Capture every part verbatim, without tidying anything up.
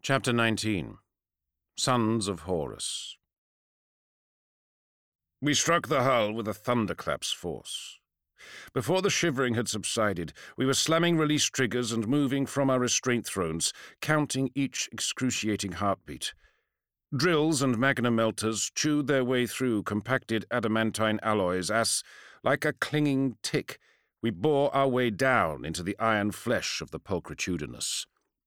Chapter nineteen. Sons of Horus. We struck the hull with a thunderclap's force. Before the shivering had subsided, we were slamming release triggers and moving from our restraint thrones, counting each excruciating heartbeat. Drills and magna melters chewed their way through compacted adamantine alloys as, like a clinging tick, we bore our way down into the iron flesh of the pulchritudinous.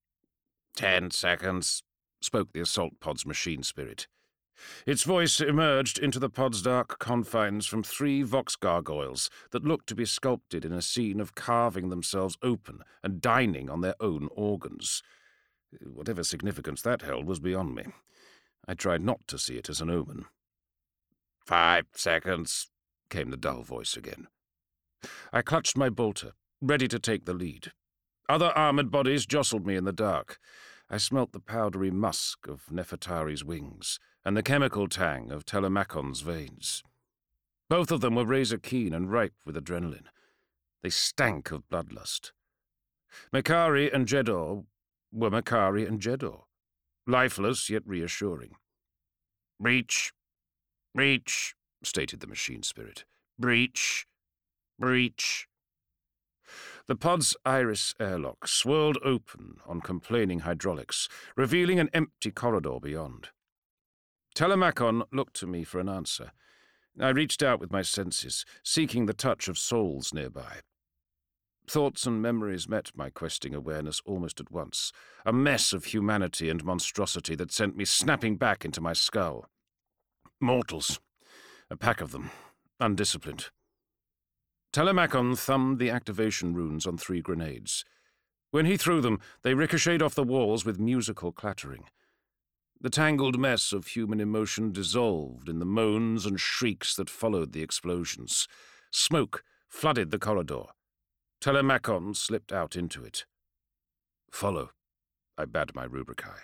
Ten seconds, spoke the assault pod's machine spirit. Its voice emerged into the pod's dark confines from three vox gargoyles that looked to be sculpted in a scene of carving themselves open and dining on their own organs. Whatever significance that held was beyond me. I tried not to see it as an omen. Five seconds, came the dull voice again. I clutched my bolter, ready to take the lead. Other armoured bodies jostled me in the dark. I smelt the powdery musk of Nefertari's wings and the chemical tang of Telemacon's veins. Both of them were razor-keen and ripe with adrenaline. They stank of bloodlust. Makari and Jedor were Makari and Jedor, lifeless yet reassuring. Breach, breach, stated the machine spirit. Breach, breach. The pod's iris airlock swirled open on complaining hydraulics, revealing an empty corridor beyond. Telemacon looked to me for an answer. I reached out with my senses, seeking the touch of souls nearby. Thoughts and memories met my questing awareness almost at once, a mess of humanity and monstrosity that sent me snapping back into my skull. Mortals. A pack of them. Undisciplined. Telemacon thumbed the activation runes on three grenades. When he threw them, they ricocheted off the walls with musical clattering. The tangled mess of human emotion dissolved in the moans and shrieks that followed the explosions. Smoke flooded the corridor. Telemacon slipped out into it. Follow, I bade my Rubricae.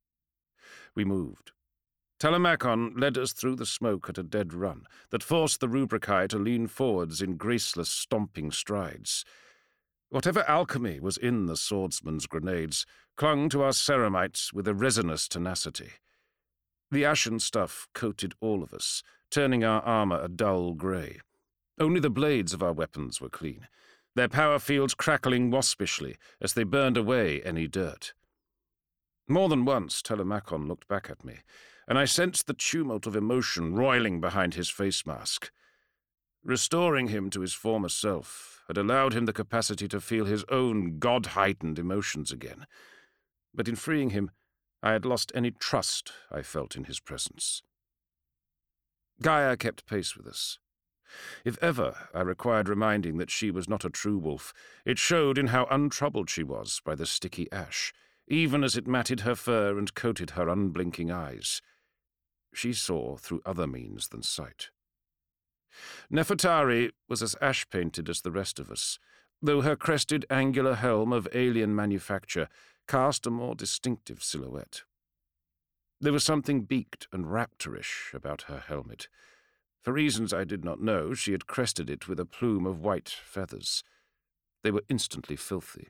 We moved. Telemacon led us through the smoke at a dead run that forced the Rubricae to lean forwards in graceless, stomping strides. Whatever alchemy was in the swordsman's grenades clung to our ceramites with a resinous tenacity. The ashen stuff coated all of us, turning our armor a dull grey. Only the blades of our weapons were clean, their power fields crackling waspishly as they burned away any dirt. More than once Telemacon looked back at me, and I sensed the tumult of emotion roiling behind his face mask. Restoring him to his former self had allowed him the capacity to feel his own god-heightened emotions again. But in freeing him, I had lost any trust I felt in his presence. Gaia kept pace with us. If ever I required reminding that she was not a true wolf, it showed in how untroubled she was by the sticky ash, even as it matted her fur and coated her unblinking eyes. She saw through other means than sight. Nefertari was as ash-painted as the rest of us, though her crested angular helm of alien manufacture cast a more distinctive silhouette. There was something beaked and raptorish about her helmet. For reasons I did not know, she had crested it with a plume of white feathers. They were instantly filthy.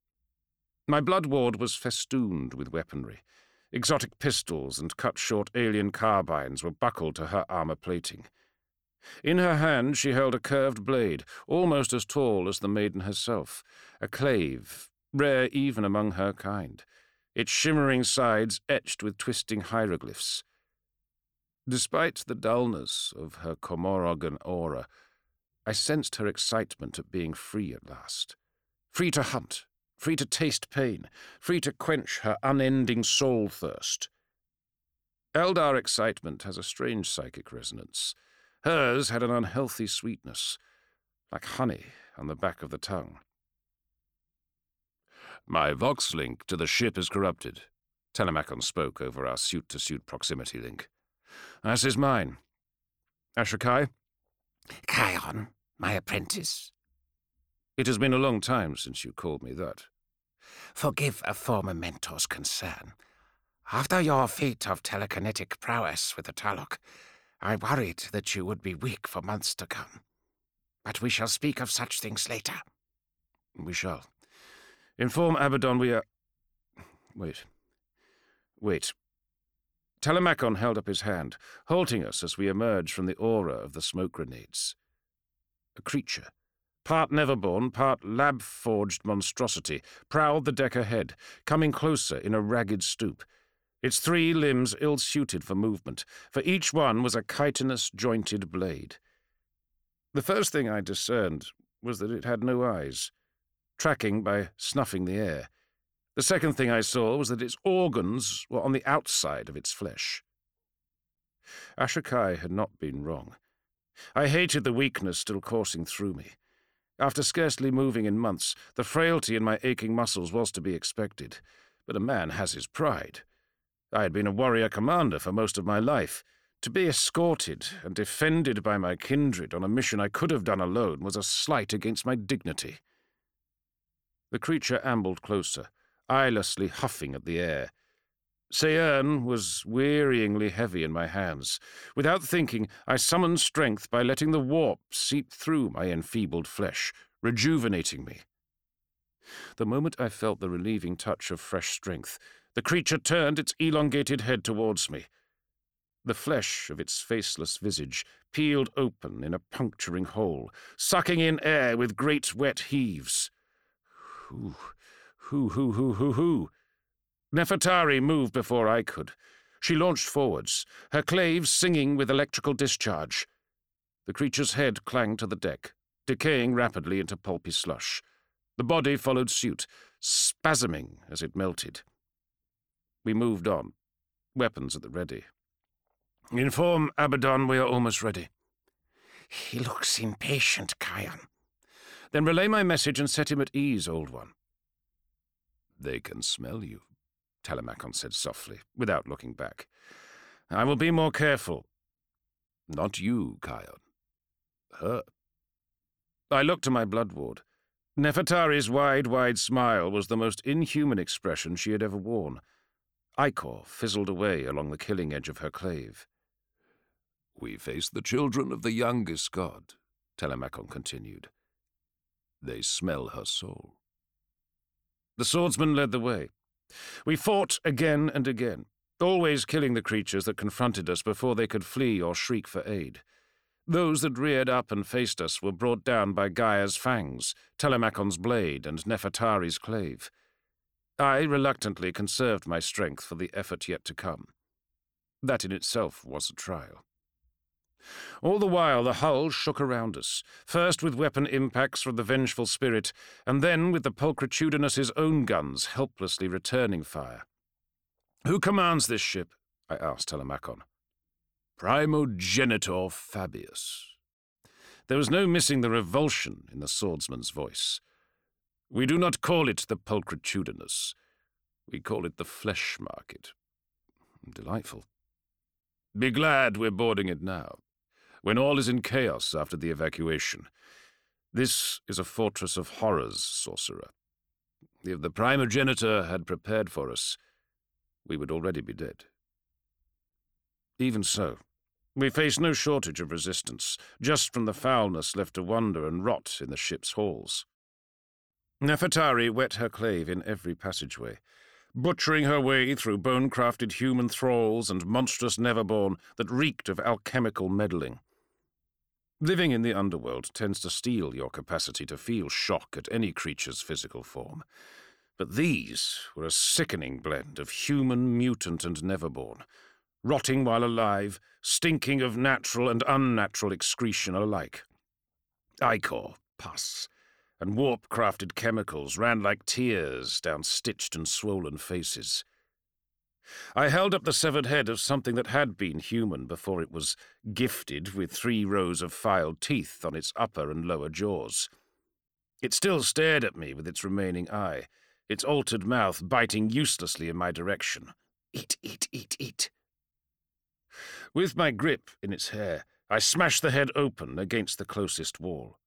My blood ward was festooned with weaponry. Exotic pistols and cut-short alien carbines were buckled to her armor plating. In her hand she held a curved blade, almost as tall as the maiden herself, a clave, rare even among her kind, its shimmering sides etched with twisting hieroglyphs. Despite the dullness of her Comorogan aura, I sensed her excitement at being free at last. Free to hunt, free to taste pain, free to quench her unending soul thirst. Eldar excitement has a strange psychic resonance. Hers had an unhealthy sweetness, like honey on the back of the tongue. My Vox link to the ship is corrupted, Telemacon spoke over our suit-to-suit proximity link. As is mine. Ashokai? Kion, my apprentice. It has been a long time since you called me that. Forgive a former mentor's concern. After your feat of telekinetic prowess with the Talok, I worried that you would be weak for months to come. But we shall speak of such things later. We shall. Inform Abaddon we are... Wait. Wait. Telemachon held up his hand, halting us as we emerged from the aura of the smoke grenades. A creature, part Neverborn, part lab-forged monstrosity, prowled the deck ahead, coming closer in a ragged stoop, its three limbs ill-suited for movement. For each one was a chitinous, jointed blade. The first thing I discerned was that it had no eyes, tracking by snuffing the air. The second thing I saw was that its organs were on the outside of its flesh. Ashokai had not been wrong. I hated the weakness still coursing through me. After scarcely moving in months, the frailty in my aching muscles was to be expected, but a man has his pride. I had been a warrior commander for most of my life. To be escorted and defended by my kindred on a mission I could have done alone was a slight against my dignity. The creature ambled closer, eyelessly huffing at the air. Seirn was wearyingly heavy in my hands. Without thinking, I summoned strength by letting the warp seep through my enfeebled flesh, rejuvenating me. The moment I felt the relieving touch of fresh strength, the creature turned its elongated head towards me. The flesh of its faceless visage peeled open in a puncturing hole, sucking in air with great wet heaves. Hoo, hoo, hoo, hoo, hoo, hoo. Nefertari moved before I could. She launched forwards, her claves singing with electrical discharge. The creature's head clanged to the deck, decaying rapidly into pulpy slush. The body followed suit, spasming as it melted. We moved on, weapons at the ready. Inform Abaddon we are almost ready. He looks impatient, Kion. Then relay my message and set him at ease, Old One. They can smell you, Telemachon said softly, without looking back. I will be more careful. Not you, Kion. Her. I looked to my blood ward. Nefertari's wide, wide smile was the most inhuman expression she had ever worn. Ichor fizzled away along the killing edge of her clave. We face the children of the youngest god, Telemachon continued. They smell her soul. The swordsman led the way. We fought again and again, always killing the creatures that confronted us before they could flee or shriek for aid. Those that reared up and faced us were brought down by Gaia's fangs, Telemachon's blade, and Nefertari's clave. I reluctantly conserved my strength for the effort yet to come. That in itself was a trial. All the while the hull shook around us, first with weapon impacts from the vengeful spirit, and then with the Pulchritudinus's own guns helplessly returning fire. Who commands this ship? I asked Telemachon. Primogenitor Fabius. There was no missing the revulsion in the swordsman's voice. We do not call it the Pulchritudinus. We call it the flesh market. Delightful. Be glad we're boarding it now, when all is in chaos after the evacuation. This is a fortress of horrors, sorcerer. If the primogenitor had prepared for us, we would already be dead. Even so, we face no shortage of resistance, just from the foulness left to wander and rot in the ship's halls. Nefertari wet her clave in every passageway, butchering her way through bone-crafted human thralls and monstrous Neverborn that reeked of alchemical meddling. Living in the underworld tends to steal your capacity to feel shock at any creature's physical form. But these were a sickening blend of human, mutant, and Neverborn, rotting while alive, stinking of natural and unnatural excretion alike. Ichor, pus, and warp-crafted chemicals ran like tears down stitched and swollen faces. I held up the severed head of something that had been human before it was gifted with three rows of filed teeth on its upper and lower jaws. It still stared at me with its remaining eye, its altered mouth biting uselessly in my direction. Eat, eat, eat, eat. With my grip in its hair, I smashed the head open against the closest wall.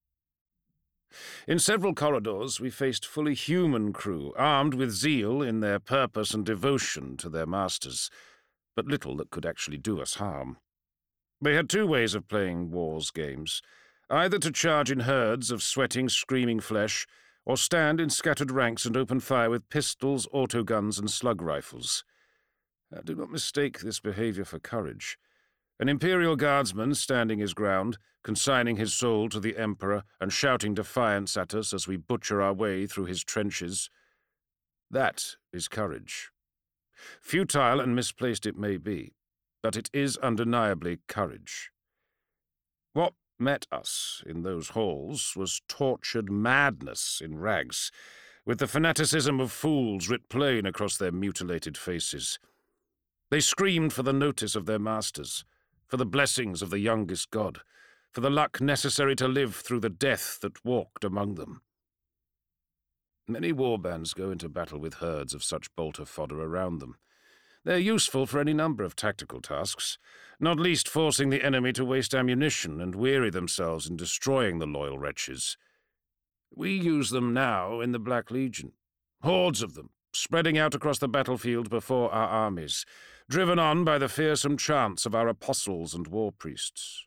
In several corridors we faced fully human crew, armed with zeal in their purpose and devotion to their masters, but little that could actually do us harm. They had two ways of playing war's games, either to charge in herds of sweating, screaming flesh, or stand in scattered ranks and open fire with pistols, autoguns, and slug rifles. Uh, do not mistake this behavior for courage. An Imperial Guardsman standing his ground, consigning his soul to the Emperor and shouting defiance at us as we butcher our way through his trenches. That is courage. Futile and misplaced it may be, but it is undeniably courage. What met us in those halls was tortured madness in rags, with the fanaticism of fools writ plain across their mutilated faces. They screamed for the notice of their masters, for the blessings of the youngest god, for the luck necessary to live through the death that walked among them. Many warbands go into battle with herds of such bolter fodder around them. They're useful for any number of tactical tasks, not least forcing the enemy to waste ammunition and weary themselves in destroying the loyal wretches. We use them now in the Black Legion, hordes of them, spreading out across the battlefield before our armies, driven on by the fearsome chants of our apostles and war priests.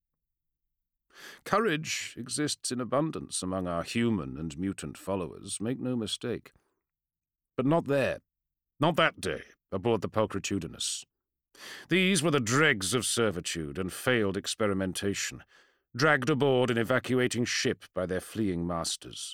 Courage exists in abundance among our human and mutant followers, make no mistake. But not there, not that day, aboard the Pulchritudinous. These were the dregs of servitude and failed experimentation, dragged aboard an evacuating ship by their fleeing masters.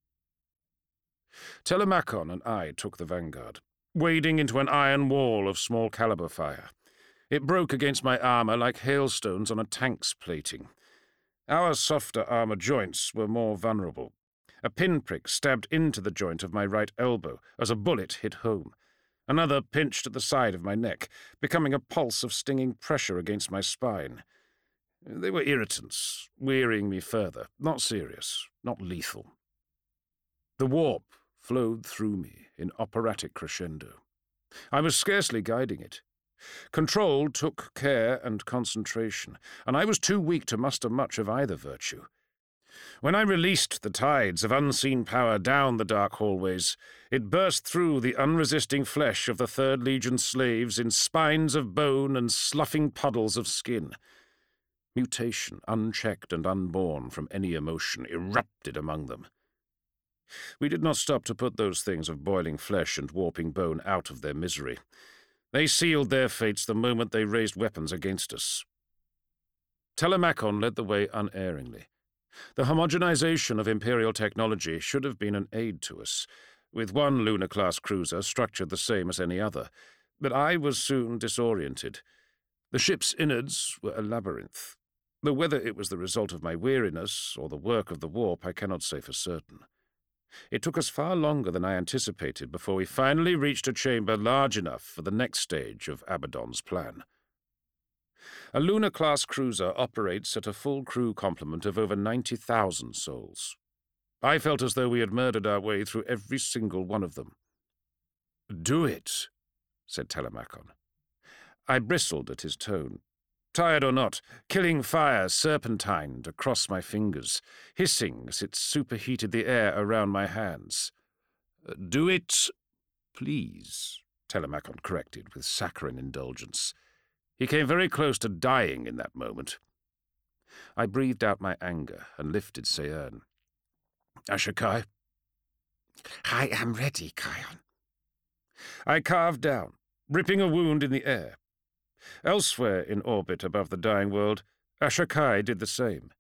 Telemachon and I took the vanguard, wading into an iron wall of small-caliber fire. It broke against my armor like hailstones on a tank's plating. Our softer armor joints were more vulnerable. A pinprick stabbed into the joint of my right elbow as a bullet hit home. Another pinched at the side of my neck, becoming a pulse of stinging pressure against my spine. They were irritants, wearying me further, not serious, not lethal. The warp flowed through me in operatic crescendo. I was scarcely guiding it. Control took care and concentration, and I was too weak to muster much of either virtue. When I released the tides of unseen power down the dark hallways, it burst through the unresisting flesh of the Third Legion slaves in spines of bone and sloughing puddles of skin. Mutation, unchecked and unborn from any emotion, erupted among them. We did not stop to put those things of boiling flesh and warping bone out of their misery. They sealed their fates the moment they raised weapons against us. Telemachon led the way unerringly. The homogenization of Imperial technology should have been an aid to us, with one Luna-class cruiser structured the same as any other, but I was soon disoriented. The ship's innards were a labyrinth, though whether it was the result of my weariness or the work of the warp I cannot say for certain. It took us far longer than I anticipated before we finally reached a chamber large enough for the next stage of Abaddon's plan. A Luna-class cruiser operates at a full crew complement of over ninety thousand souls. I felt as though we had murdered our way through every single one of them. "Do it," said Telemachon. I bristled at his tone. Tired or not, killing fire serpentined across my fingers, hissing as it superheated the air around my hands. "Do it, please," Telemachon corrected with saccharine indulgence. He came very close to dying in that moment. I breathed out my anger and lifted Seirn. "Ashokai?" "I am ready, Kion." I carved down, ripping a wound in the air. Elsewhere in orbit above the dying world, Ashokai did the same.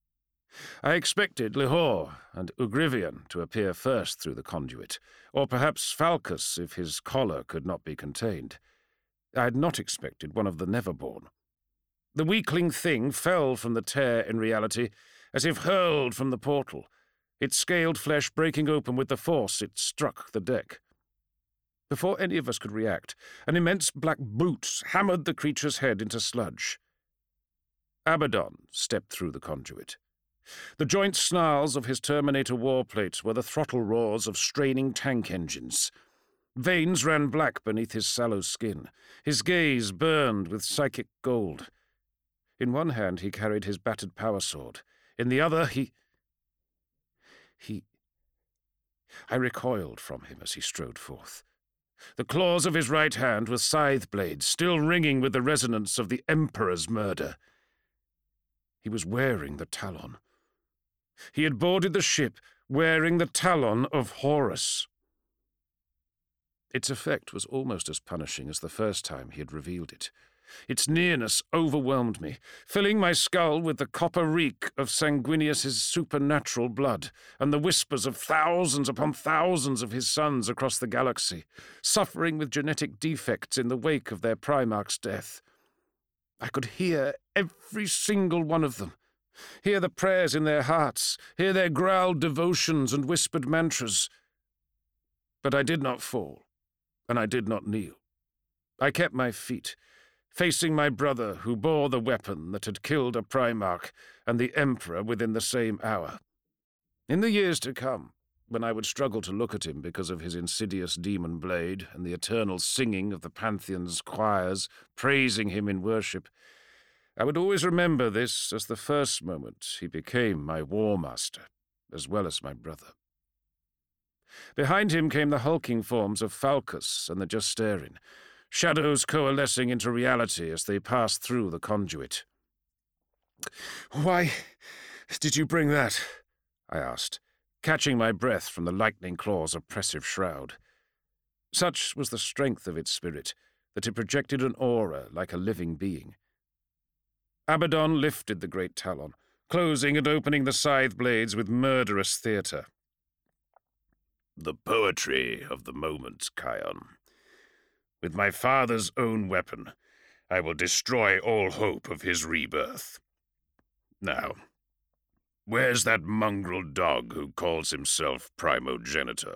I expected Lihor and Ugrivian to appear first through the conduit, or perhaps Falcus if his collar could not be contained. I had not expected one of the Neverborn. The weakling thing fell from the tear in reality, as if hurled from the portal, its scaled flesh breaking open with the force it struck the deck. Before any of us could react, an immense black boot hammered the creature's head into sludge. Abaddon stepped through the conduit. The joint snarls of his Terminator warplate were the throttle roars of straining tank engines. Veins ran black beneath his sallow skin. His gaze burned with psychic gold. In one hand he carried his battered power sword. In the other he... He... I recoiled from him as he strode forth. The claws of his right hand were scythe blades, still ringing with the resonance of the Emperor's murder. He was wearing the Talon. He had boarded the ship wearing the Talon of Horus. Its effect was almost as punishing as the first time he had revealed it. Its nearness overwhelmed me, filling my skull with the copper reek of Sanguinius's supernatural blood, and the whispers of thousands upon thousands of his sons across the galaxy, suffering with genetic defects in the wake of their Primarch's death. I could hear every single one of them, hear the prayers in their hearts, hear their growled devotions and whispered mantras. But I did not fall, and I did not kneel. I kept my feet, facing my brother who bore the weapon that had killed a Primarch and the Emperor within the same hour. In the years to come, when I would struggle to look at him because of his insidious demon blade and the eternal singing of the Pantheon's choirs praising him in worship, I would always remember this as the first moment he became my war master, as well as my brother. Behind him came the hulking forms of Falcus and the Justerin, shadows coalescing into reality as they passed through the conduit. "Why did you bring that?" I asked, catching my breath from the lightning claw's oppressive shroud. Such was the strength of its spirit that it projected an aura like a living being. Abaddon lifted the great talon, closing and opening the scythe blades with murderous theatre. "The poetry of the moment, Kion. With my father's own weapon, I will destroy all hope of his rebirth. Now, where's that mongrel dog who calls himself Primogenitor?"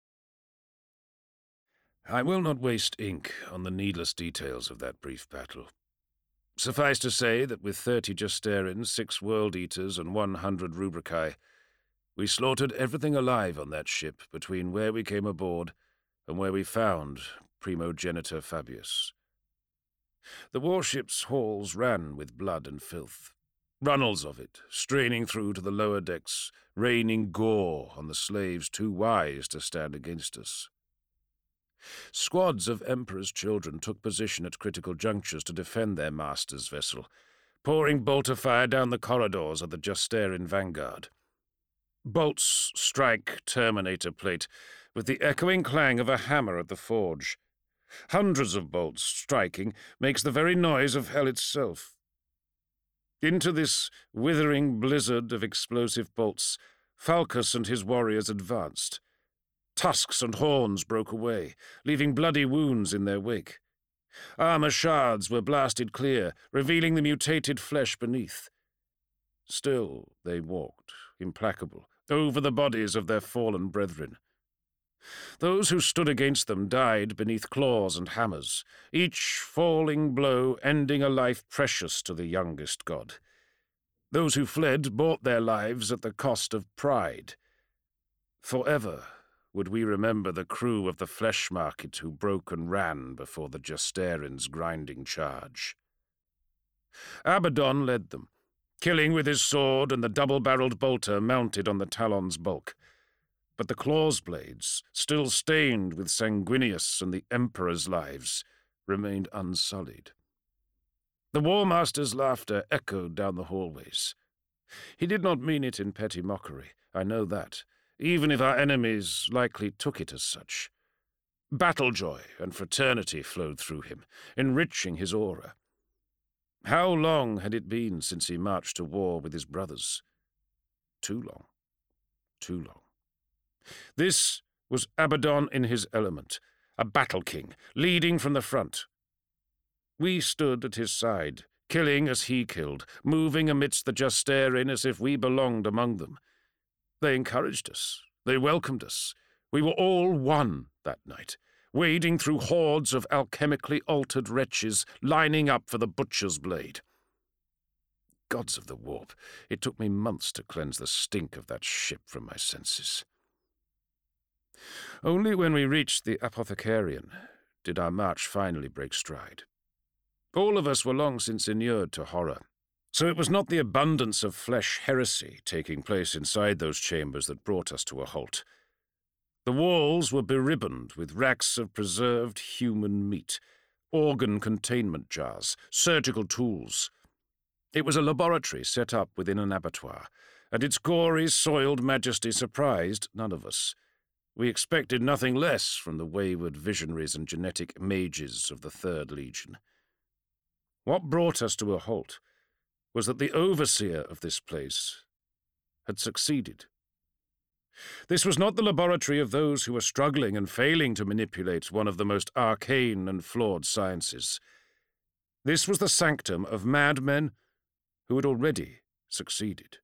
I will not waste ink on the needless details of that brief battle. Suffice to say that with thirty Justerins, six World-Eaters, and one hundred Rubricae, we slaughtered everything alive on that ship between where we came aboard and where we found Primogenitor Fabius. The warship's halls ran with blood and filth, runnels of it straining through to the lower decks, raining gore on the slaves too wise to stand against us. Squads of Emperor's children took position at critical junctures to defend their master's vessel, pouring bolter fire down the corridors of the Justerin vanguard. Bolts strike Terminator plate with the echoing clang of a hammer at the forge. Hundreds of bolts striking makes the very noise of hell itself. Into this withering blizzard of explosive bolts, Falcus and his warriors advanced. Tusks and horns broke away, leaving bloody wounds in their wake. Armor shards were blasted clear, revealing the mutated flesh beneath. Still they walked, implacable, over the bodies of their fallen brethren. Those who stood against them died beneath claws and hammers, each falling blow ending a life precious to the youngest god. Those who fled bought their lives at the cost of pride. Forever would we remember the crew of the flesh market who broke and ran before the Justerin's grinding charge. Abaddon led them, killing with his sword and the double-barreled bolter mounted on the talon's bulk. But the claw's blades, still stained with Sanguinius and the Emperor's lives, remained unsullied. The War Master's laughter echoed down the hallways. He did not mean it in petty mockery, I know that, even if our enemies likely took it as such. Battle joy and fraternity flowed through him, enriching his aura. How long had it been since he marched to war with his brothers? Too long. Too long. This was Abaddon in his element, a battle king, leading from the front. We stood at his side, killing as he killed, moving amidst the Justerin as if we belonged among them. They encouraged us. They welcomed us. We were all one that night, wading through hordes of alchemically altered wretches, lining up for the butcher's blade. Gods of the warp, it took me months to cleanse the stink of that ship from my senses. Only when we reached the Apothecarian did our march finally break stride. All of us were long since inured to horror, so it was not the abundance of flesh heresy taking place inside those chambers that brought us to a halt. The walls were beribboned with racks of preserved human meat, organ containment jars, surgical tools. It was a laboratory set up within an abattoir, and its gory, soiled majesty surprised none of us. We expected nothing less from the wayward visionaries and genetic mages of the Third Legion. What brought us to a halt was that the overseer of this place had succeeded. This was not the laboratory of those who were struggling and failing to manipulate one of the most arcane and flawed sciences. This was the sanctum of madmen who had already succeeded.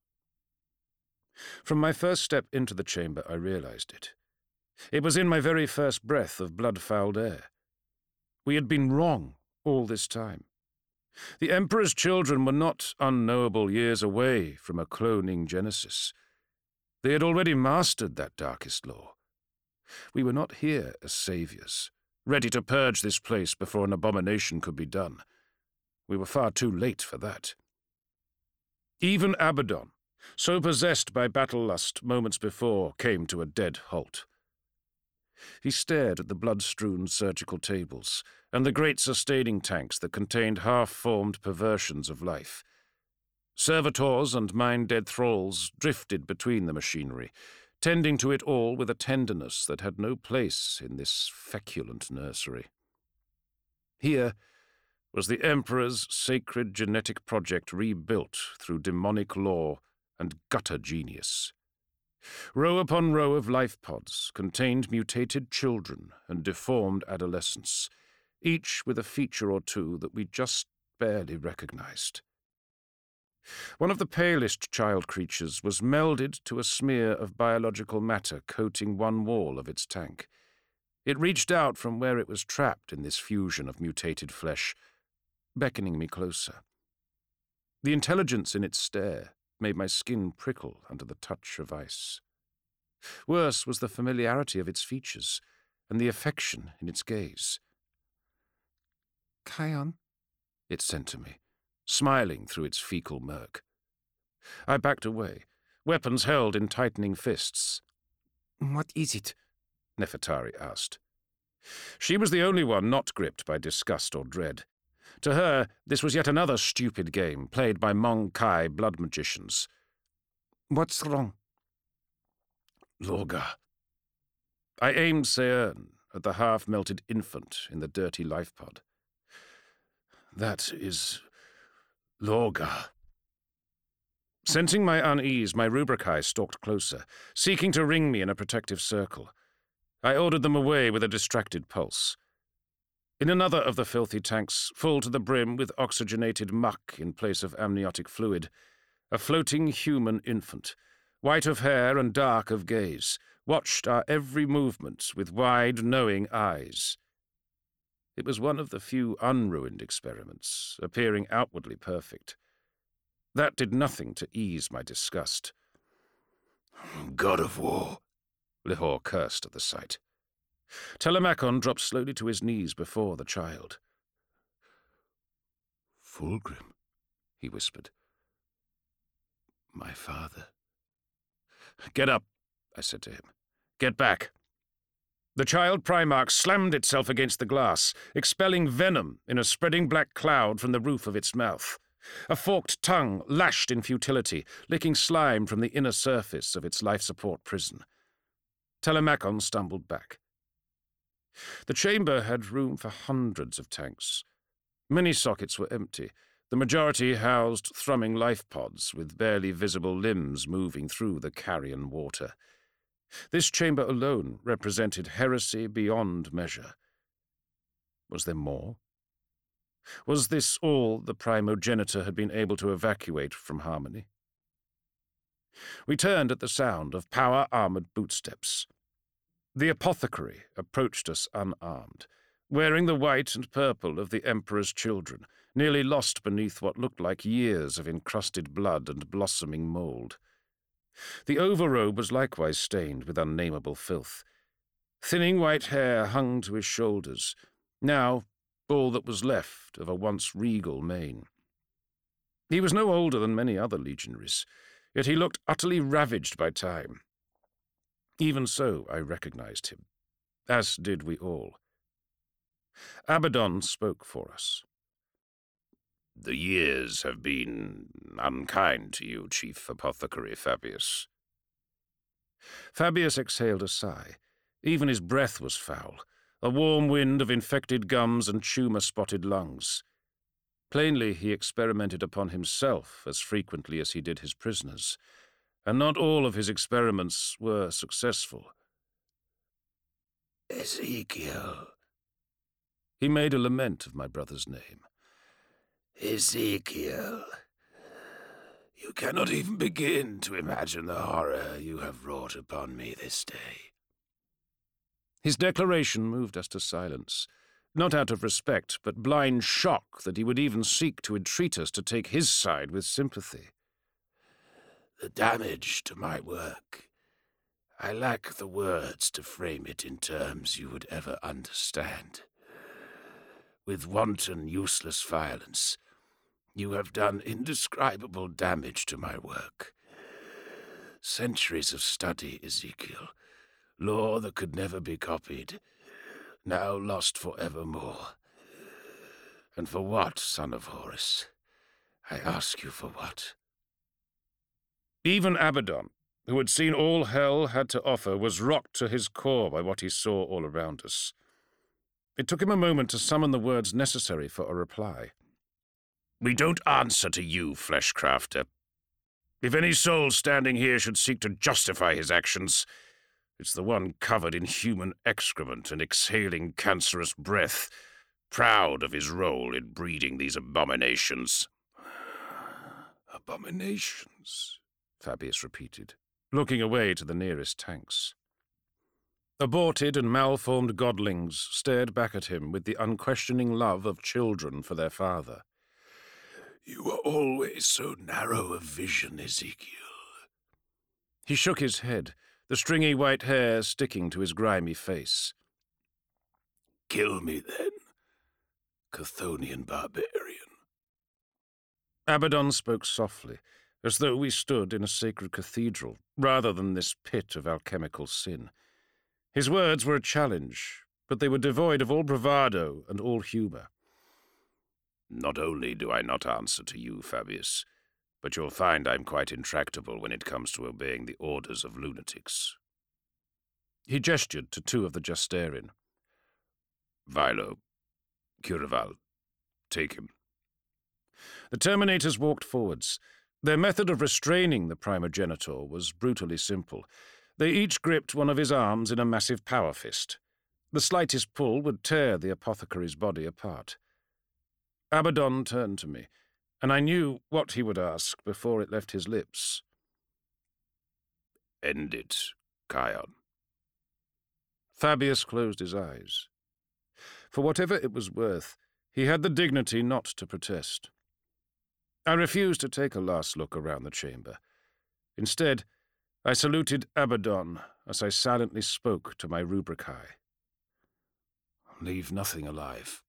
From my first step into the chamber, I realized it. It was in my very first breath of blood-fouled air. We had been wrong all this time. The Emperor's children were not unknowable years away from a cloning genesis. They had already mastered that darkest law. We were not here as saviors, ready to purge this place before an abomination could be done. We were far too late for that. Even Abaddon, so possessed by battle lust moments before, came to a dead halt. He stared at the blood-strewn surgical tables and the great sustaining tanks that contained half-formed perversions of life. Servitors and mind-dead thralls drifted between the machinery, tending to it all with a tenderness that had no place in this feculent nursery. Here was the Emperor's sacred genetic project rebuilt through demonic law and gutter genius. Row upon row of life pods contained mutated children and deformed adolescents, each with a feature or two that we just barely recognized. One of the palest child creatures was melded to a smear of biological matter coating one wall of its tank. It reached out from where it was trapped in this fusion of mutated flesh, beckoning me closer. The intelligence in its stare made my skin prickle under the touch of ice. Worse was the familiarity of its features and the affection in its gaze. "Kion," it sent to me, smiling through its fecal murk. I backed away, weapons held in tightening fists. "What is it?" Nefertari asked. She was the only one not gripped by disgust or dread. To her, this was yet another stupid game played by Mong Kai blood magicians. "What's wrong?" "Lorgar." I aimed Seern at the half-melted infant in the dirty life pod. "That is Lorgar." Sensing my unease, my Rubrikai stalked closer, seeking to ring me in a protective circle. I ordered them away with a distracted pulse. In another of the filthy tanks, full to the brim with oxygenated muck in place of amniotic fluid, a floating human infant, white of hair and dark of gaze, watched our every movement with wide, knowing eyes. It was one of the few unruined experiments, appearing outwardly perfect. That did nothing to ease my disgust. "God of War," Lihor cursed at the sight. Telemachon dropped slowly to his knees before the child. "Fulgrim," he whispered. "My father." "Get up," I said to him. "Get back." The child Primarch slammed itself against the glass, expelling venom in a spreading black cloud from the roof of its mouth. A forked tongue lashed in futility, licking slime from the inner surface of its life-support prison. Telemachon stumbled back. The chamber had room for hundreds of tanks. Many sockets were empty. The majority housed thrumming life pods with barely visible limbs moving through the carrion water. This chamber alone represented heresy beyond measure. Was there more? Was this all the primogenitor had been able to evacuate from Harmony? We turned at the sound of power-armored bootsteps. The apothecary approached us unarmed, wearing the white and purple of the Emperor's children, nearly lost beneath what looked like years of encrusted blood and blossoming mould. The overrobe was likewise stained with unnameable filth. Thinning white hair hung to his shoulders, now all that was left of a once regal mane. He was no older than many other legionaries, yet he looked utterly ravaged by time. Even so, I recognized him, as did we all. Abaddon spoke for us. "The years have been unkind to you, Chief Apothecary Fabius." Fabius exhaled a sigh, Even his breath was foul, a warm wind of infected gums and tumour-spotted lungs. Plainly he experimented upon himself as frequently as he did his prisoners, and not all of his experiments were successful. Ezekiel. He made a lament of my brother's name. Ezekiel. You cannot even begin to imagine the horror you have wrought upon me this day. His declaration moved us to silence, not out of respect, but blind shock that he would even seek to entreat us to take his side with sympathy. The damage to my work. I lack the words to frame it in terms you would ever understand. With wanton, useless violence, you have done indescribable damage to my work. Centuries of study, Ezekiel, lore that could never be copied, now lost forevermore. And for what, son of Horus? I ask you for what? Even Abaddon, who had seen all hell had to offer, was rocked to his core by what he saw all around us. It took him a moment to summon the words necessary for a reply. We don't answer to you, Fleshcrafter. If any soul standing here should seek to justify his actions, it's the one covered in human excrement and exhaling cancerous breath, proud of his role in breeding these abominations. Abominations, Fabius repeated, looking away to the nearest tanks. Aborted and malformed godlings stared back at him with the unquestioning love of children for their father. You were always so narrow of vision, Ezekiel. He shook his head, the stringy white hair sticking to his grimy face. Kill me, then, Chthonian barbarian. Abaddon spoke softly, as though we stood in a sacred cathedral, rather than this pit of alchemical sin. His words were a challenge, but they were devoid of all bravado and all humour. Not only do I not answer to you, Fabius, but you'll find I'm quite intractable when it comes to obeying the orders of lunatics. He gestured to two of the Justarin. Vilo, Curaval, take him. The Terminators walked forwards. Their method of restraining the primogenitor was brutally simple. They each gripped one of his arms in a massive power fist. The slightest pull would tear the apothecary's body apart. Abaddon turned to me, and I knew what he would ask before it left his lips. End it, Kion. Fabius closed his eyes. For whatever it was worth, he had the dignity not to protest. I refused to take a last look around the chamber. Instead, I saluted Abaddon as I silently spoke to my Rubricae. Leave nothing alive.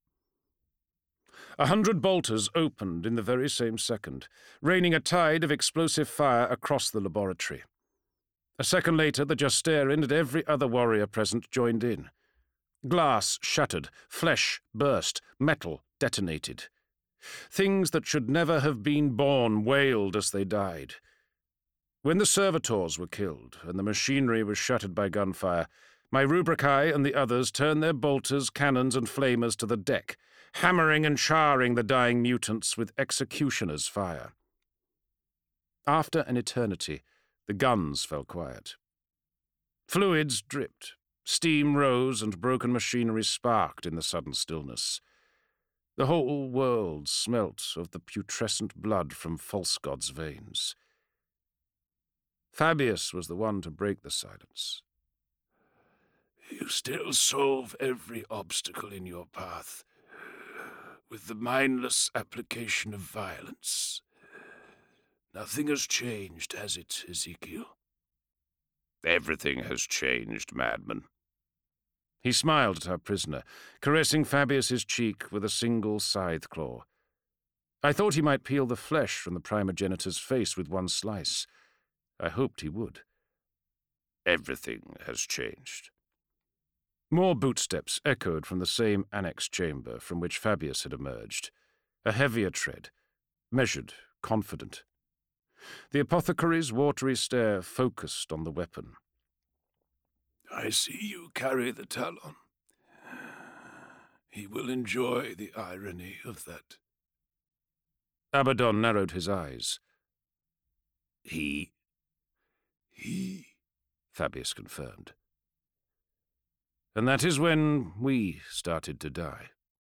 A hundred bolters opened in the very same second, raining a tide of explosive fire across the laboratory. A second later, the Justarin and every other warrior present joined in. Glass shattered, flesh burst, metal detonated. Things that should never have been born wailed as they died. When the servitors were killed and the machinery was shattered by gunfire, my Rubricae and the others turned their bolters, cannons, and flamers to the deck, hammering and charring the dying mutants with executioner's fire. After an eternity, the guns fell quiet. Fluids dripped, steam rose, and broken machinery sparked in the sudden stillness. The whole world smelt of the putrescent blood from false god's veins. Fabius was the one to break the silence. You still solve every obstacle in your path with the mindless application of violence. Nothing has changed, has it, Ezekiel? Everything has changed, madman. He smiled at our prisoner, caressing Fabius's cheek with a single scythe claw. I thought he might peel the flesh from the primogenitor's face with one slice. I hoped he would. Everything has changed. More bootsteps echoed from the same annex chamber from which Fabius had emerged. A heavier tread, measured, confident. The apothecary's watery stare focused on the weapon. I see you carry the talon. He will enjoy the irony of that. Abaddon narrowed his eyes. He? He, Fabius confirmed. And that is when we started to die.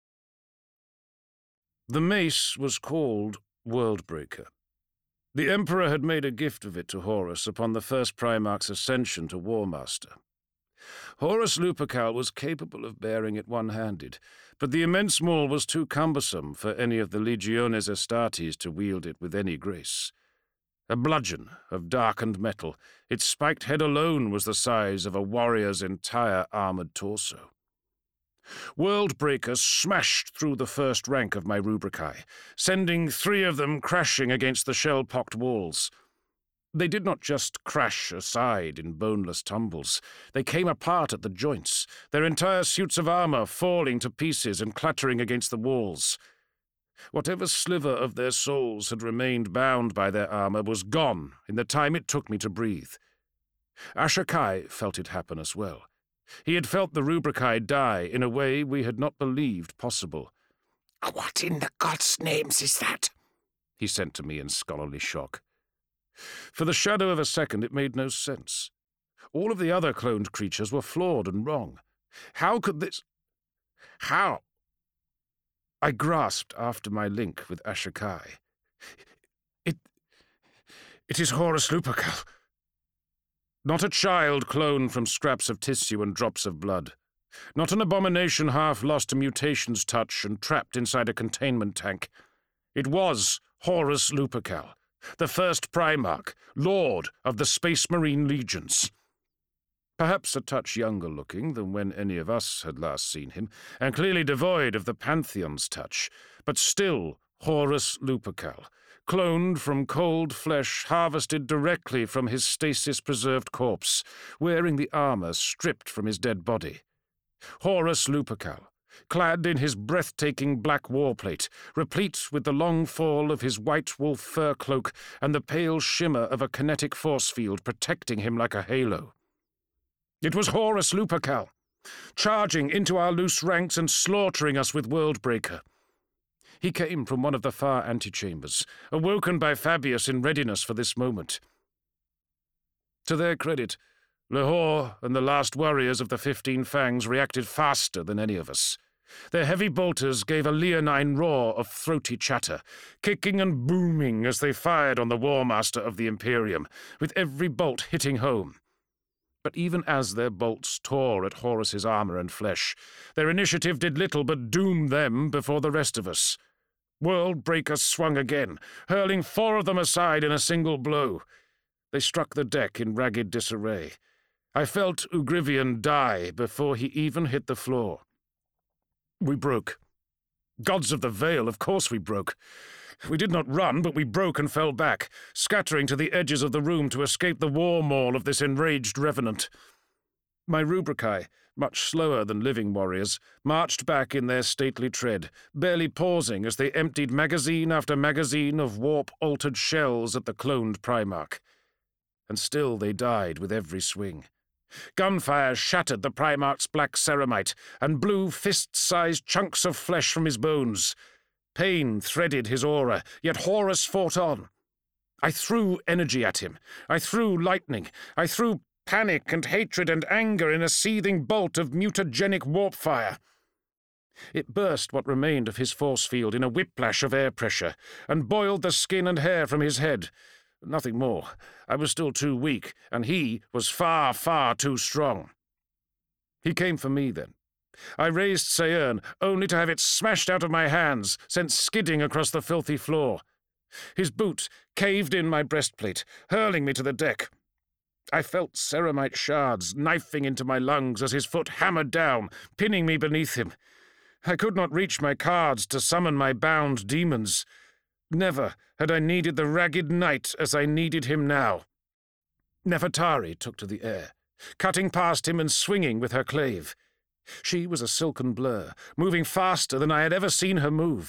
The mace was called Worldbreaker. The Emperor had made a gift of it to Horus upon the first Primarch's ascension to War Master. Horus Lupercal was capable of bearing it one-handed, but the immense maul was too cumbersome for any of the Legiones Astartes to wield it with any grace. A bludgeon of darkened metal, its spiked head alone was the size of a warrior's entire armored torso. Worldbreaker smashed through the first rank of my Rubricae, sending three of them crashing against the shell-pocked walls. They did not just crash aside in boneless tumbles. They came apart at the joints, their entire suits of armor falling to pieces and clattering against the walls. Whatever sliver of their souls had remained bound by their armor was gone in the time it took me to breathe. Ashokai felt it happen as well. He had felt the Rubricae die in a way we had not believed possible. "What in the gods' names is that?" he sent to me in scholarly shock. For the shadow of a second it made no sense. All of the other cloned creatures were flawed and wrong. How could this... How? I grasped after my link with Ashokai. It... It is Horus Lupercal. Not a child cloned from scraps of tissue and drops of blood. Not an abomination half lost to mutation's touch and trapped inside a containment tank. It was Horus Lupercal, the first Primarch, Lord of the Space Marine Legions. Perhaps a touch younger looking than when any of us had last seen him, and clearly devoid of the Pantheon's touch, but still Horus Lupercal, cloned from cold flesh harvested directly from his stasis-preserved corpse, wearing the armor stripped from his dead body. Horus Lupercal, clad in his breathtaking black warplate, replete with the long fall of his white wolf fur cloak and the pale shimmer of a kinetic force field protecting him like a halo. It was Horus Lupercal, charging into our loose ranks and slaughtering us with Worldbreaker. He came from one of the far antechambers, awoken by Fabius in readiness for this moment. To their credit, Lehor and the last warriors of the Fifteen Fangs reacted faster than any of us. Their heavy bolters gave a leonine roar of throaty chatter, kicking and booming as they fired on the War Master of the Imperium, with every bolt hitting home. But even as their bolts tore at Horus's armor and flesh, their initiative did little but doom them before the rest of us. Worldbreaker swung again, hurling four of them aside in a single blow. They struck the deck in ragged disarray. I felt Ugrivian die before he even hit the floor. We broke. Gods of the Vale, of course we broke. We did not run, but we broke and fell back, scattering to the edges of the room to escape the war maul of this enraged revenant. My Rubricae, much slower than living warriors, marched back in their stately tread, barely pausing as they emptied magazine after magazine of warp-altered shells at the cloned Primarch. And still they died with every swing. Gunfire shattered the Primarch's black ceramite and blew fist-sized chunks of flesh from his bones. Pain threaded his aura, yet Horus fought on. I threw energy at him. I threw lightning. I threw panic and hatred and anger in a seething bolt of mutagenic warp fire. It burst what remained of his force field in a whiplash of air pressure and boiled the skin and hair from his head. Nothing more. I was still too weak, and he was far, far too strong. He came for me then. I raised Saern, only to have it smashed out of my hands, sent skidding across the filthy floor. His boot caved in my breastplate, hurling me to the deck. I felt ceramite shards knifing into my lungs as his foot hammered down, pinning me beneath him. I could not reach my cards to summon my bound demons. Never had I needed the ragged knight as I needed him now. Nefertari took to the air, cutting past him and swinging with her clave. She was a silken blur, moving faster than I had ever seen her move.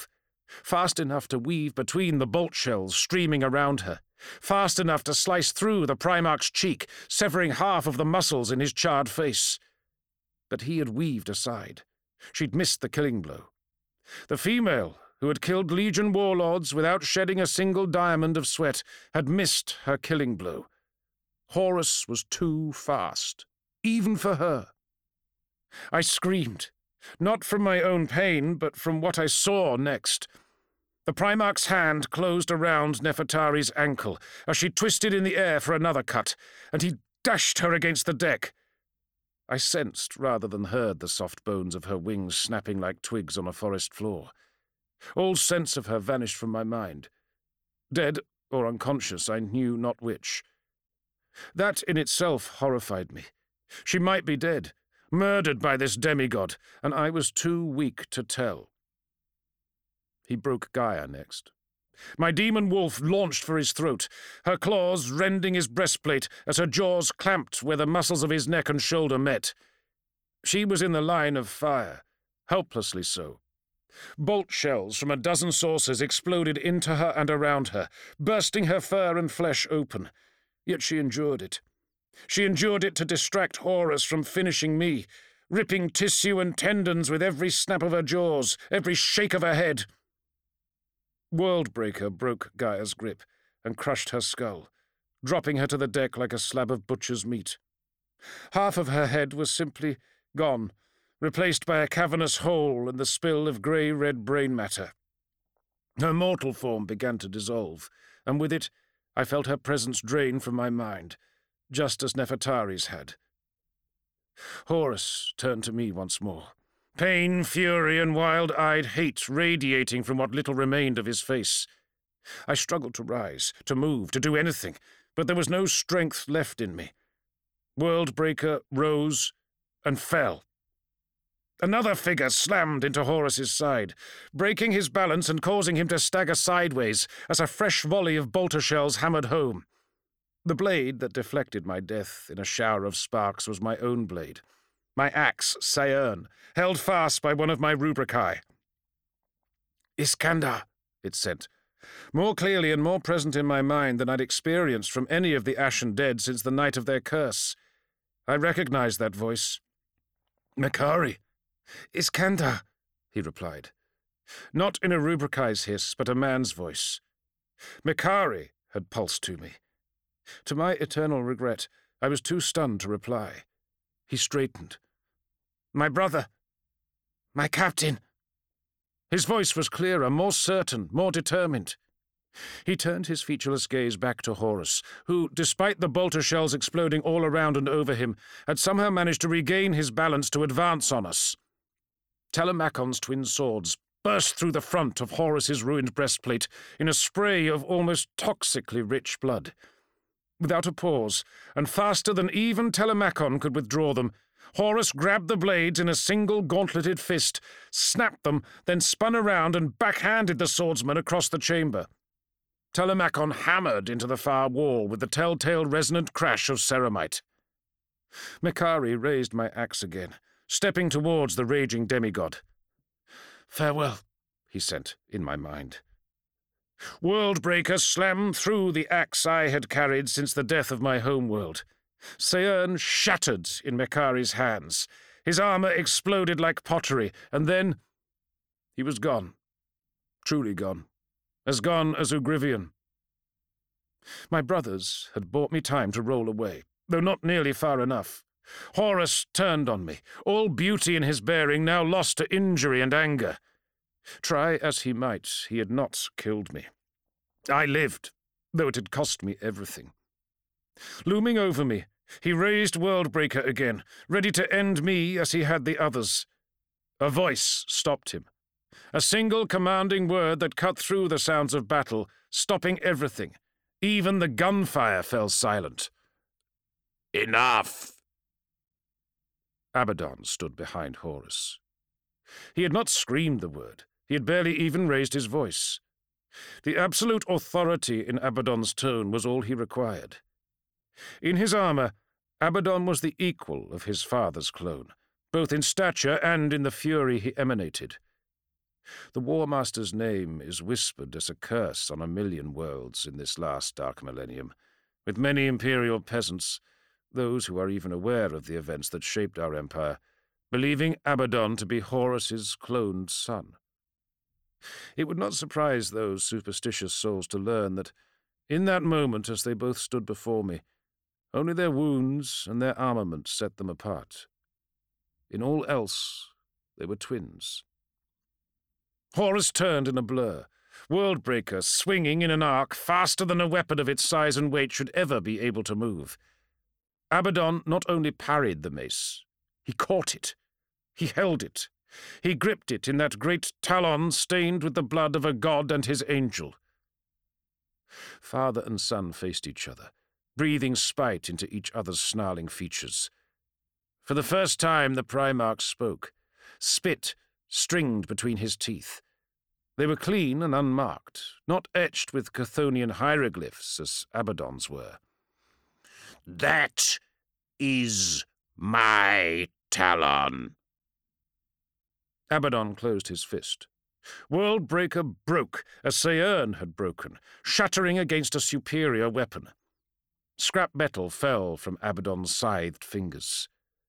fast enough to weave between the bolt shells streaming around her, fast enough to slice through the Primarch's cheek, severing half of the muscles in his charred face. But he had weaved aside. She'd missed the killing blow. The female, who had killed Legion warlords without shedding a single diamond of sweat, had missed her killing blow. Horus was too fast, even for her. I screamed, not from my own pain, but from what I saw next. The Primarch's hand closed around Nefertari's ankle as she twisted in the air for another cut, and he dashed her against the deck. I sensed rather than heard the soft bones of her wings snapping like twigs on a forest floor. All sense of her vanished from my mind. Dead or unconscious, I knew not which. That in itself horrified me. She might be dead, murdered by this demigod, and I was too weak to tell. He broke Gaia next. My demon wolf launched for his throat, her claws rending his breastplate as her jaws clamped where the muscles of his neck and shoulder met. She was in the line of fire, helplessly so. Bolt shells from a dozen sources exploded into her and around her, bursting her fur and flesh open. Yet she endured it. She endured it to distract Horus from finishing me, ripping tissue and tendons with every snap of her jaws, every shake of her head. Worldbreaker broke Gaia's grip and crushed her skull, dropping her to the deck like a slab of butcher's meat. Half of her head was simply gone, replaced by a cavernous hole and the spill of grey-red brain matter. Her mortal form began to dissolve, and with it I felt her presence drain from my mind, just as Nefertari's had. Horus turned to me once more. Pain, fury, and wild-eyed hate radiating from what little remained of his face. I struggled to rise, to move, to do anything, but there was no strength left in me. Worldbreaker rose and fell. Another figure slammed into Horus's side, breaking his balance and causing him to stagger sideways as a fresh volley of bolter shells hammered home. The blade that deflected my death in a shower of sparks was my own blade. My axe, Saern, held fast by one of my rubricae. Iskandar, it said, more clearly and more present in my mind than I'd experienced from any of the Ashen Dead since the night of their curse. I recognized that voice. Mekari. Iskandar, he replied. Not in a rubricae's hiss, but a man's voice. Mekari had pulsed to me. To my eternal regret, I was too stunned to reply. He straightened. My brother. My captain. His voice was clearer, more certain, more determined. He turned his featureless gaze back to Horus, who, despite the bolter shells exploding all around and over him, had somehow managed to regain his balance to advance on us. Telemacon's twin swords burst through the front of Horus's ruined breastplate in a spray of almost toxically rich blood. Without a pause, and faster than even Telemachon could withdraw them, Horus grabbed the blades in a single gauntleted fist, snapped them, then spun around and backhanded the swordsman across the chamber. Telemachon hammered into the far wall with the telltale resonant crash of ceramite. Mekari raised my axe again, stepping towards the raging demigod. Farewell, he sent in my mind. Worldbreaker slammed through the axe I had carried since the death of my homeworld. Saern shattered in Mekari's hands. His armor exploded like pottery, and then he was gone. Truly gone. As gone as Ugrivian. My brothers had bought me time to roll away, though not nearly far enough. Horus turned on me, all beauty in his bearing now lost to injury and anger. Try as he might, he had not killed me. I lived, though it had cost me everything. Looming over me, he raised Worldbreaker again, ready to end me as he had the others. A voice stopped him. A single commanding word that cut through the sounds of battle, stopping everything. Even the gunfire fell silent. Enough! Abaddon stood behind Horus. He had not screamed the word. He had barely even raised his voice. The absolute authority in Abaddon's tone was all he required. In his armor, Abaddon was the equal of his father's clone, both in stature and in the fury he emanated. The War Master's name is whispered as a curse on a million worlds in this last dark millennium, with many Imperial peasants, those who are even aware of the events that shaped our empire, believing Abaddon to be Horus's cloned son. It would not surprise those superstitious souls to learn that, in that moment as they both stood before me, only their wounds and their armament set them apart. In all else, they were twins. Horus turned in a blur, Worldbreaker swinging in an arc faster than a weapon of its size and weight should ever be able to move. Abaddon not only parried the mace, he caught it. He held it. He gripped it in that great talon stained with the blood of a god and his angel. Father and son faced each other, breathing spite into each other's snarling features. For the first time the Primarch spoke, spit stringed between his teeth. They were clean and unmarked, not etched with Chthonian hieroglyphs as Abaddon's were. "That is my talon." Abaddon closed his fist. Worldbreaker broke as Saeern had broken, shattering against a superior weapon. Scrap metal fell from Abaddon's scythed fingers.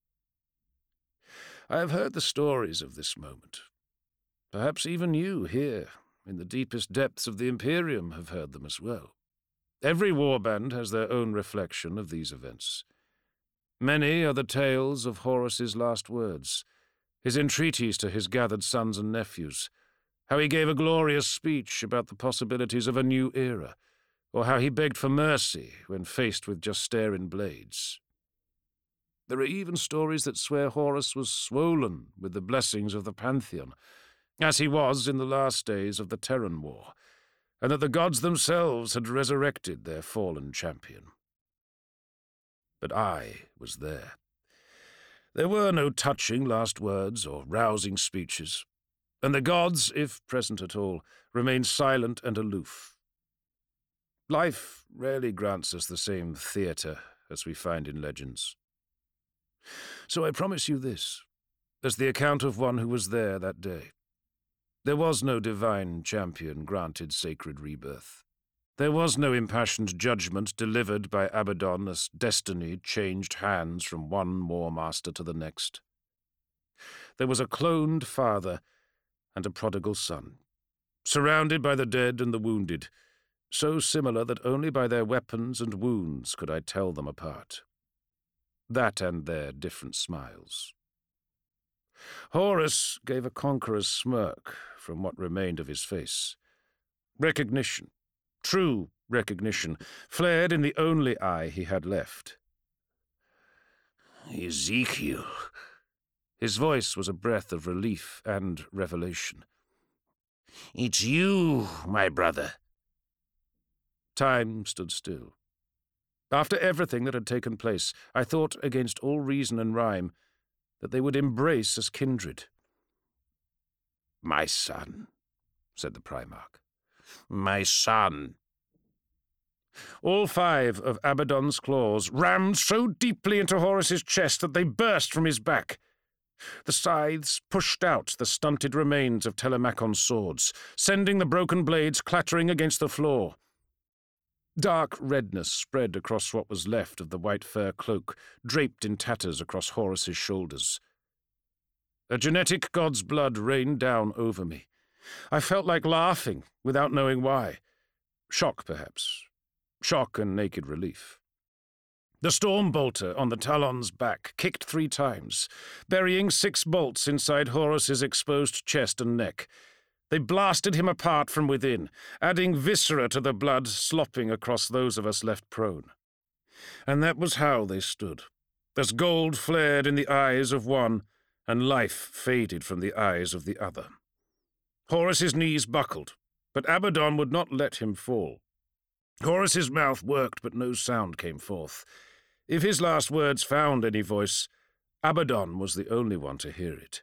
I have heard the stories of this moment. Perhaps even you here, in the deepest depths of the Imperium, have heard them as well. Every warband has their own reflection of these events. Many are the tales of Horus's last words, his entreaties to his gathered sons and nephews, how he gave a glorious speech about the possibilities of a new era, or how he begged for mercy when faced with Justarin blades. There are even stories that swear Horus was swollen with the blessings of the Pantheon, as he was in the last days of the Terran War, and that the gods themselves had resurrected their fallen champion. But I was there. There were no touching last words or rousing speeches, and the gods, if present at all, remained silent and aloof. Life rarely grants us the same theatre as we find in legends. So I promise you this, as the account of one who was there that day. There was no divine champion granted sacred rebirth. There was no impassioned judgment delivered by Abaddon as destiny changed hands from one war master to the next. There was a cloned father and a prodigal son, surrounded by the dead and the wounded, so similar that only by their weapons and wounds could I tell them apart. That and their different smiles. Horus gave a conqueror's smirk from what remained of his face. Recognition, true recognition, flared in the only eye he had left. "Ezekiel." His voice was a breath of relief and revelation. "It's you, my brother." Time stood still. After everything that had taken place, I thought, against all reason and rhyme, that they would embrace as kindred. "My son," said the Primarch. "My son." All five of Abaddon's claws rammed so deeply into Horus's chest that they burst from his back. The scythes pushed out the stunted remains of Telemacon's swords, sending the broken blades clattering against the floor. Dark redness spread across what was left of the white fur cloak, draped in tatters across Horus's shoulders. A genetic god's blood rained down over me. I felt like laughing, without knowing why. Shock, perhaps. Shock and naked relief. The storm bolter on the Talon's back kicked three times, burying six bolts inside Horus's exposed chest and neck. They blasted him apart from within, adding viscera to the blood slopping across those of us left prone. And that was how they stood, as gold flared in the eyes of one and life faded from the eyes of the other. Horus's knees buckled, but Abaddon would not let him fall. Horus's mouth worked, but no sound came forth. If his last words found any voice, Abaddon was the only one to hear it.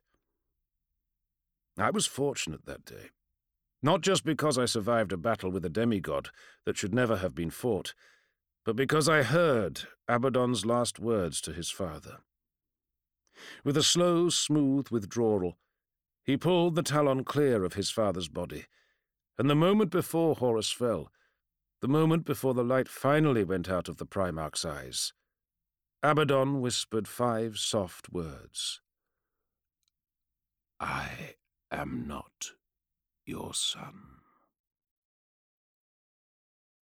I was fortunate that day, not just because I survived a battle with a demigod that should never have been fought, but because I heard Abaddon's last words to his father. With a slow, smooth withdrawal, He pulled the talon clear of his father's body, and the moment before Horus fell, the moment before the light finally went out of the Primarch's eyes, Abaddon whispered five soft words. I am not your son.